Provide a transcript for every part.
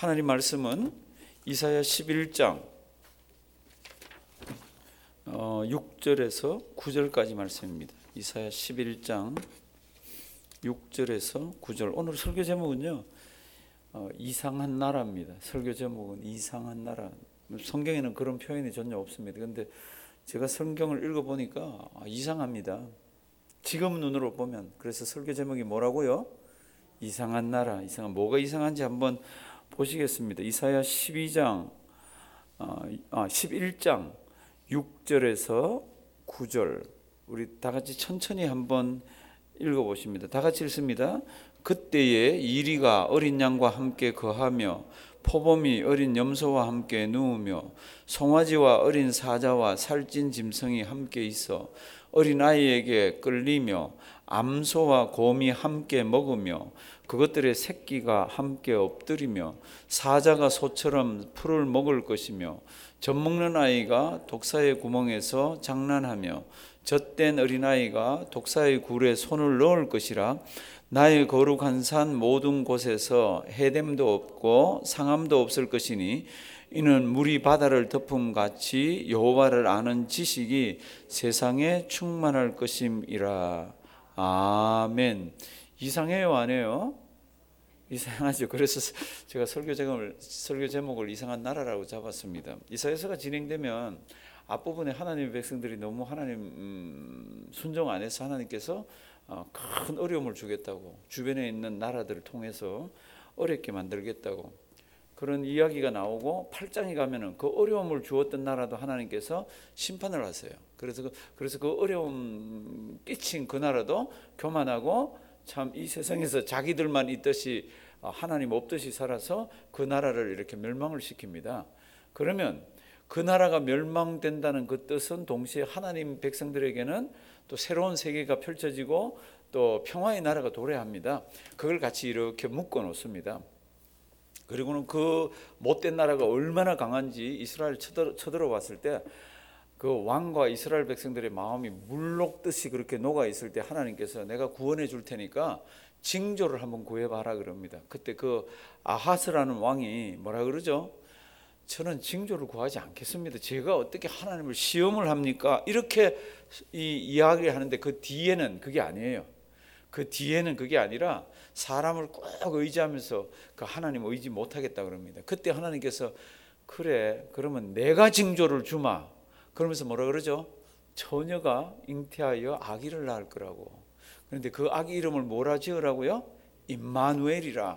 하나님 말씀은 이사야 11장 6절에서 9절까지 말씀입니다. 이사야 11장 6절에서 9절. 오늘 설교 제목은요, 이상한 나라입니다. 설교 제목은 이상한 나라. 성경에는 그런 표현이 전혀 없습니다. 그런데 제가 성경을 읽어보니까 이상합니다. 지금 눈으로 보면. 그래서 설교 제목이 뭐라고요? 이상한 나라. 뭐가 이상한지 한번 보시겠습니다. 이사야 11장 6절에서 9절. 우리 다 같이 천천히 한번 읽어보십니다. 다 같이 읽습니다. 그때에 이리가 어린 양과 함께 거하며 포범이 어린 염소와 함께 누우며 송아지와 어린 사자와 살찐 짐승이 함께 있어 어린아이에게 끌리며 암소와 곰이 함께 먹으며 그것들의 새끼가 함께 엎드리며 사자가 소처럼 풀을 먹을 것이며 젖먹는 아이가 독사의 구멍에서 장난하며 젖된 어린아이가 독사의 굴에 손을 넣을 것이라. 나의 거룩한 산 모든 곳에서 해됨도 없고 상함도 없을 것이니 이는 물이 바다를 덮음같이 여호와를 아는 지식이 세상에 충만할 것임이라. 아멘. 이상해요, 안 해요? 이상하죠. 그래서 제가 설교 제목을 이상한 나라라고 잡았습니다. 이사야서가 진행되면 앞부분에 하나님의 백성들이 너무 하나님 순종 안 해서 하나님께서 큰 어려움을 주겠다고, 주변에 있는 나라들을 통해서 어렵게 만들겠다고 그런 이야기가 나오고 8장에 가면은 그 어려움을 주었던 나라도 하나님께서 심판을 하세요. 그래서 그 어려움 끼친 그 나라도 교만하고 참 이 세상에서 자기들만 있듯이 하나님 없듯이 살아서 그 나라를 이렇게 멸망을 시킵니다. 그러면 그 나라가 멸망된다는 그 뜻은 동시에 하나님 백성들에게는 또 새로운 세계가 펼쳐지고 또 평화의 나라가 도래합니다. 그걸 같이 이렇게 묶어 놓습니다. 그리고는 그 못된 나라가 얼마나 강한지 이스라엘 쳐들어왔을 때 그 왕과 이스라엘 백성들의 마음이 물 녹듯이 그렇게 녹아 있을 때 하나님께서 내가 구원해 줄 테니까 징조를 한번 구해봐라 그럽니다. 그때 그 아하스라는 왕이 뭐라 그러죠? 저는 징조를 구하지 않겠습니다. 제가 어떻게 하나님을 시험을 합니까? 이렇게 이야기하는데 그 뒤에는 그게 아니에요. 그 뒤에는 그게 아니라 사람을 꼭 의지하면서 그 하나님 의지 못하겠다 그럽니다. 그때 하나님께서 그래 그러면 내가 징조를 주마. 그러면서 뭐라 그러죠? 처녀가 잉태하여 아기를 낳을 거라고. 그런데 그 아기 이름을 뭐라 지으라고요? 임마누엘이라.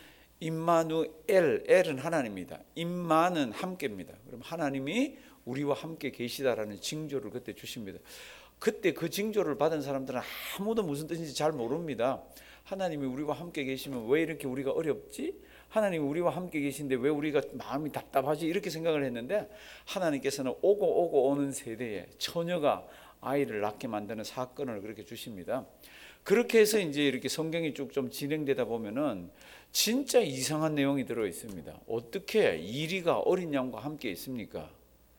임마누엘, 엘은 하나님입니다. 임마는 함께입니다. 그럼 하나님이 우리와 함께 계시다라는 징조를 그때 주십니다. 그때 그 징조를 받은 사람들은 아무도 무슨 뜻인지 잘 모릅니다. 하나님이 우리와 함께 계시면 왜 이렇게 우리가 어렵지? 하나님이 우리와 함께 계신데 왜 우리가 마음이 답답하지? 이렇게 생각을 했는데 하나님께서는 오고 오는 세대에 처녀가 아이를 낳게 만드는 사건을 그렇게 주십니다. 그렇게 해서 이제 이렇게 성경이 쭉 좀 진행되다 보면은 진짜 이상한 내용이 들어 있습니다. 어떻게 이리가 어린 양과 함께 있습니까?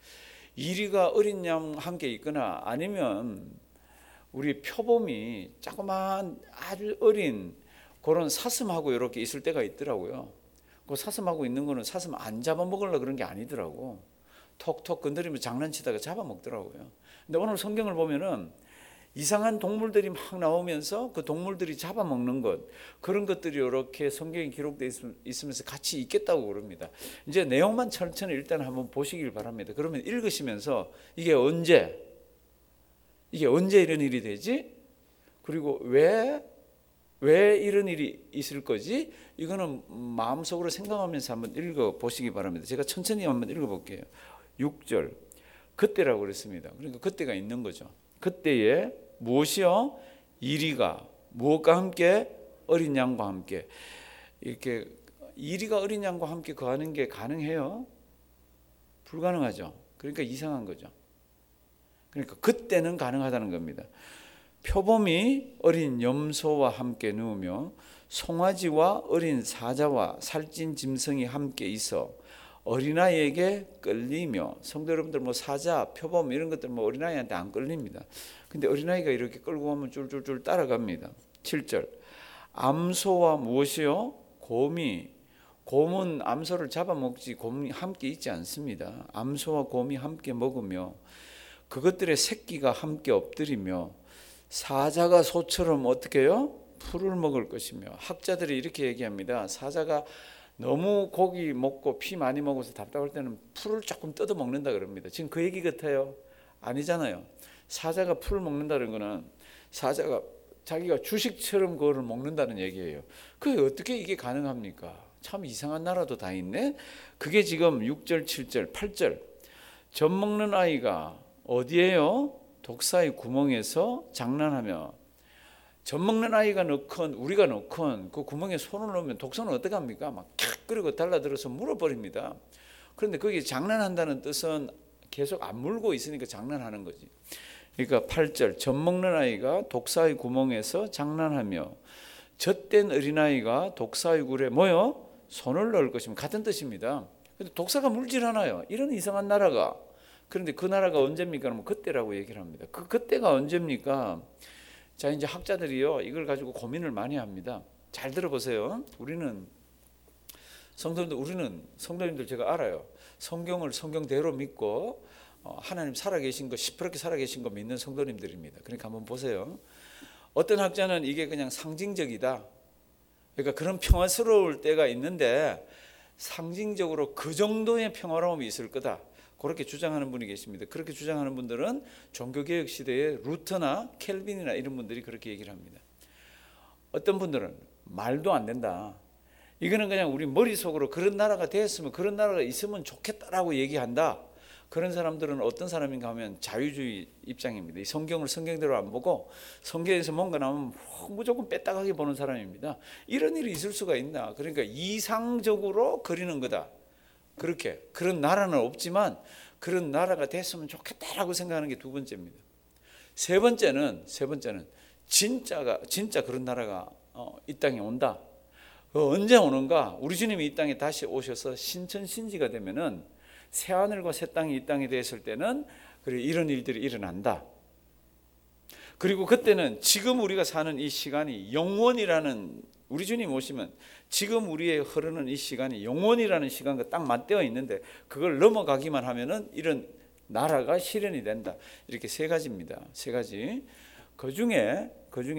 이리가 어린 양 함께 있거나 아니면 우리 표범이 조그만 아주 어린 그런 사슴하고 이렇게 있을 때가 있더라고요. 그 사슴하고 있는 거는 사슴 안 잡아먹으려고 그런 게 아니더라고. 톡톡 건드리면 장난치다가 잡아먹더라고요. 근데 오늘 성경을 보면은 이상한 동물들이 막 나오면서 그 동물들이 잡아먹는 것, 그런 것들이 이렇게 성경에 기록되어 있으면서 같이 있겠다고 그럽니다. 이제 내용만 천천히 일단 한번 보시길 바랍니다. 그러면 읽으시면서 이게 언제 이런 일이 되지? 그리고 왜 이런 일이 있을 거지? 이거는 마음속으로 생각하면서 한번 읽어보시기 바랍니다. 제가 천천히 한번 읽어볼게요. 6절 그때라고 그랬습니다. 그러니까 그때가 있는 거죠. 그때에 무엇이요? 이리가 무엇과 함께? 어린 양과 함께. 이렇게 이리가 어린 양과 함께 거하는 게 가능해요? 불가능하죠. 그러니까 이상한 거죠. 그러니까 그때는 가능하다는 겁니다. 표범이 어린 염소와 함께 누우며 송아지와 어린 사자와 살찐 짐승이 함께 있어 어린아이에게 끌리며. 성도 여러분들 뭐 사자, 표범 이런 것들 뭐 어린아이한테 안 끌립니다. 근데 어린아이가 이렇게 끌고 가면 쫄쫄쫄 따라갑니다. 7절 암소와 무엇이요? 곰이 곰은 암소를 잡아먹지 곰이 함께 있지 않습니다. 암소와 곰이 함께 먹으며 그것들의 새끼가 함께 엎드리며 사자가 소처럼 어떻게 해요? 풀을 먹을 것이며, 학자들이 이렇게 얘기합니다. 사자가 너무 고기 먹고 피 많이 먹어서 답답할 때는 풀을 조금 뜯어 먹는다 그럽니다. 지금 그 얘기 같아요? 아니잖아요. 사자가 풀을 먹는다는 거는 사자가 자기가 주식처럼 그거를 먹는다는 얘기예요. 그게 어떻게 이게 가능합니까? 참 이상한 나라도 다 있네. 그게 지금 6절, 7절, 8절. 젖 먹는 아이가 어디에요? 독사의 구멍에서 장난하며. 젖 먹는 아이가 넣건 우리가 넣건 그 구멍에 손을 넣으면 독사는 어떻게 합니까? 막 캬 그리고 달라들어서 물어버립니다. 그런데 거기 장난한다는 뜻은 계속 안 물고 있으니까 장난하는 거지. 그러니까 8절, 젖 먹는 아이가 독사의 구멍에서 장난하며 젖된 어린아이가 독사의 굴에 뭐요? 손을 넣을 것입니다. 같은 뜻입니다. 근데 독사가 물질 않아요. 이런 이상한 나라가. 그런데 그 나라가 언제입니까? 그러면 그때라고 얘기를 합니다. 그때가 언제입니까? 자, 이제 학자들이요, 이걸 가지고 고민을 많이 합니다. 잘 들어보세요. 우리는 성도님들 제가 알아요. 성경을 성경대로 믿고 하나님 살아계신 거, 시퍼렇게 살아계신 거 믿는 성도님들입니다. 그러니까 한번 보세요. 어떤 학자는 이게 그냥 상징적이다. 그러니까 그런 평화스러울 때가 있는데 상징적으로 그 정도의 평화로움이 있을 거다. 그렇게 주장하는 분이 계십니다. 그렇게 주장하는 분들은 종교개혁 시대의 루터나 켈빈이나 이런 분들이 그렇게 얘기를 합니다. 어떤 분들은 말도 안 된다. 이거는 그냥 우리 머릿속으로 그런 나라가 됐으면, 그런 나라가 있으면 좋겠다라고 얘기한다. 그런 사람들은 어떤 사람인가 하면 자유주의 입장입니다. 이 성경을 성경대로 안 보고 성경에서 뭔가 나오면 무조건 빼딱하게 보는 사람입니다. 이런 일이 있을 수가 있나? 그러니까 이상적으로 그리는 거다. 그렇게 그런 나라는 없지만 그런 나라가 됐으면 좋겠다라고 생각하는 게 두 번째입니다. 세 번째는 진짜 그런 나라가 이 땅에 온다. 언제 오는가? 우리 주님이 이 땅에 다시 오셔서 신천신지가 되면은 새 하늘과 새 땅이 이 땅에 됐을 때는 이런 일들이 일어난다. 그리고 그때는 지금 우리가 사는 이 시간이 영원이라는, 우리 주님 오시면 지금 우리의 흐르는 이 시간이 영원이라는 시간과 딱 맞대어 있는데 그걸 넘어가기만 하면은 이런 나라가 실현이 된다. 이렇게 세 가지입니다. 세 가지. 그 중에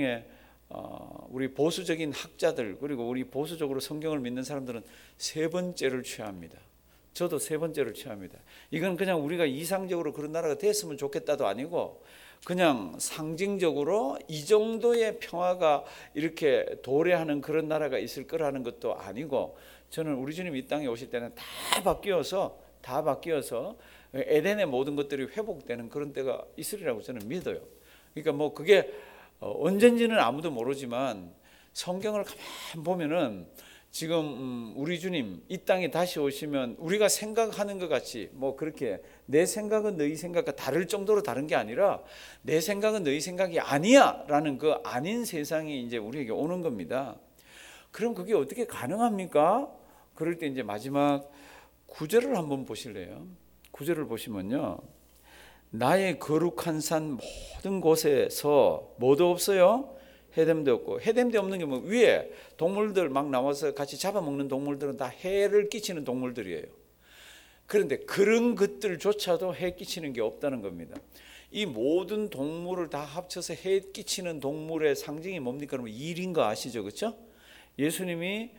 우리 보수적인 학자들 그리고 우리 보수적으로 성경을 믿는 사람들은 세 번째를 취합니다. 저도 세 번째를 취합니다. 이건 그냥 우리가 이상적으로 그런 나라가 됐으면 좋겠다도 아니고 그냥 상징적으로 이 정도의 평화가 이렇게 도래하는 그런 나라가 있을 거라는 것도 아니고, 저는 우리 주님 이 땅에 오실 때는 다 바뀌어서 에덴의 모든 것들이 회복되는 그런 때가 있으리라고 저는 믿어요. 그러니까 뭐 그게 언젠지는 아무도 모르지만 성경을 가만 보면은 지금 우리 주님 이 땅에 다시 오시면 우리가 생각하는 것 같이 뭐 그렇게 내 생각은 너희 생각과 다를 정도로 다른 게 아니라 내 생각은 너희 생각이 아니야 라는 그 아닌 세상이 이제 우리에게 오는 겁니다. 그럼 그게 어떻게 가능합니까? 그럴 때 이제 마지막 9절을 한번 보실래요? 9절을 보시면요, 나의 거룩한 산 모든 곳에서 뭐도 없어요? 해됨도 없고. 해됨도 없는 게 뭐, 위에 동물들 막 나와서 같이 잡아먹는 동물들은 다 해를 끼치는 동물들이에요. 그런데 그런 것들조차도 해 끼치는 게 없다는 겁니다. 이 모든 동물을 다 합쳐서 해 끼치는 동물의 상징이 뭡니까? 그러면 일인 거 아시죠? 그렇죠? 예수님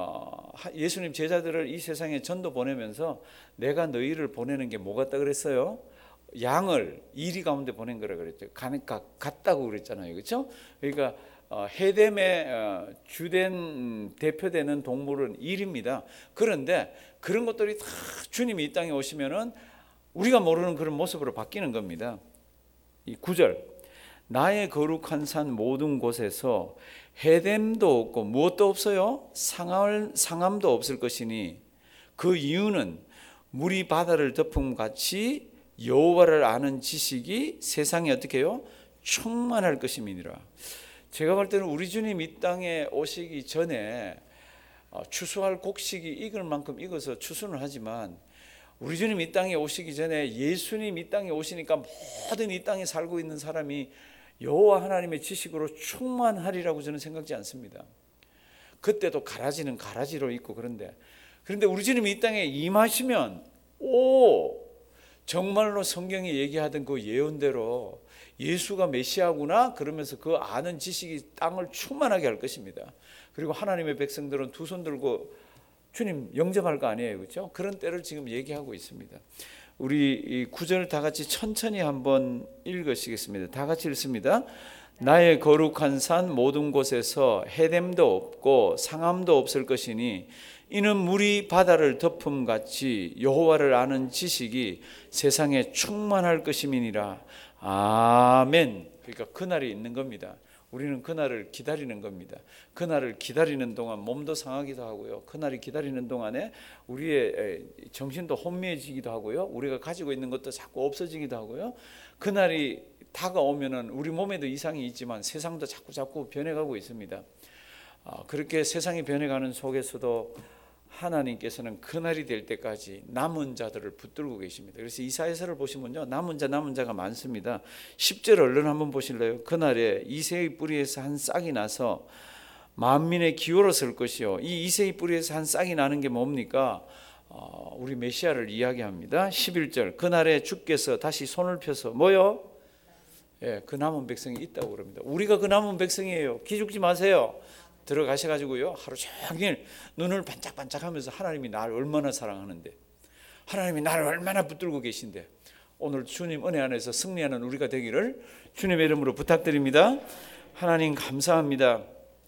제자들을 이 세상에 전도 보내면서 내가 너희를 보내는 게 뭐 같다 그랬어요? 양을 이리 가운데 보낸 거라 그랬죠. 같다고 그랬잖아요. 그렇죠? 그러니까 해됨의 주된 대표되는 동물은 일입니다. 그런데 그런 것들이 다 주님이 이 땅에 오시면은 우리가 모르는 그런 모습으로 바뀌는 겁니다. 이 9절, 나의 거룩한 산 모든 곳에서 해됨도 없고 무엇도 없어요? 상함도 없을 것이니 그 이유는 물이 바다를 덮음 같이 여호와를 아는 지식이 세상에 어떻게 해요? 충만할 것임이니라. 제가 볼 때는 우리 주님 이 땅에 오시기 전에 추수할 곡식이 익을 만큼 익어서 추수는 하지만 우리 주님 이 땅에 오시기 전에 예수님 이 땅에 오시니까 모든 이 땅에 살고 있는 사람이 여호와 하나님의 지식으로 충만하리라고 저는 생각지 않습니다. 그때도 가라지는 가라지로 있고 그런데 그런데 우리 주님이 이 땅에 임하시면 정말로 성경이 얘기하던 그 예언대로 예수가 메시아구나 그러면서 그 아는 지식이 땅을 충만하게 할 것입니다. 그리고 하나님의 백성들은 두 손 들고 주님 영접할 거 아니에요, 그렇죠? 그런 때를 지금 얘기하고 있습니다. 우리 이 구절 다 같이 천천히 한번 읽으시겠습니다. 다 같이 읽습니다. 나의 거룩한 산 모든 곳에서 해됨도 없고 상함도 없을 것이니 이는 물이 바다를 덮음같이 여호와를 아는 지식이 세상에 충만할 것임이니라. 아멘. 그러니까 그날이 있는 겁니다. 우리는 그날을 기다리는 겁니다. 그날을 기다리는 동안 몸도 상하기도 하고요. 그날이 기다리는 동안에 우리의 정신도 혼미해지기도 하고요. 우리가 가지고 있는 것도 자꾸 없어지기도 하고요. 그날이 다가오면은 우리 몸에도 이상이 있지만 세상도 자꾸 변해가고 있습니다. 그렇게 세상이 변해가는 속에서도 하나님께서는 그날이 될 때까지 남은 자들을 붙들고 계십니다. 그래서 이사야서를 보시면요, 남은 자가 많습니다. 10절 얼른 한번 보실래요? 그날에 이새의 뿌리에서 한 싹이 나서 만민의 기호로 설 것이요. 이 이새의 뿌리에서 한 싹이 나는 게 뭡니까? 우리 메시아를 이야기합니다. 11절 그날에 주께서 다시 손을 펴서 뭐요? 그 남은 백성이 있다고 그럽니다. 우리가 그 남은 백성이에요. 기죽지 마세요. 들어가셔가지고요, 하루 종일 눈을 반짝반짝하면서 하나님이 나를 얼마나 사랑하는데, 하나님이 나를 얼마나 붙들고 계신데, 오늘 주님 은혜 안에서 승리하는 우리가 되기를 주님의 이름으로 부탁드립니다. 하나님 감사합니다.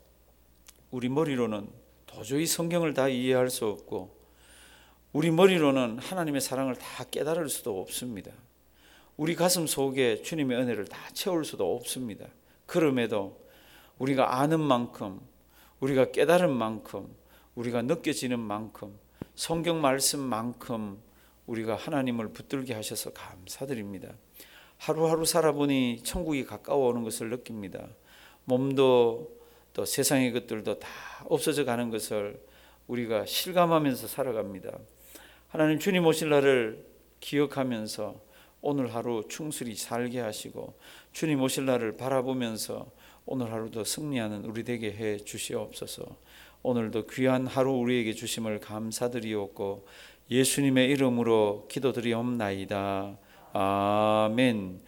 우리 머리로는 도저히 성경을 다 이해할 수 없고, 우리 머리로는 하나님의 사랑을 다 깨달을 수도 없습니다. 우리 가슴 속에 주님의 은혜를 다 채울 수도 없습니다. 그럼에도 우리가 아는 만큼, 우리가 깨달은 만큼, 우리가 느껴지는 만큼, 성경 말씀만큼 우리가 하나님을 붙들게 하셔서 감사드립니다. 하루하루 살아보니 천국이 가까워오는 것을 느낍니다. 몸도 또 세상의 것들도 다 없어져 가는 것을 우리가 실감하면서 살아갑니다. 하나님, 주님 오실 날을 기억하면서 오늘 하루 충실히 살게 하시고, 주님 오실 날을 바라보면서 오늘 하루도 승리하는 우리 되게 해 주시옵소서. 오늘도 귀한 하루 우리에게 주심을 감사드리옵고 예수님의 이름으로 기도드리옵나이다. 아멘.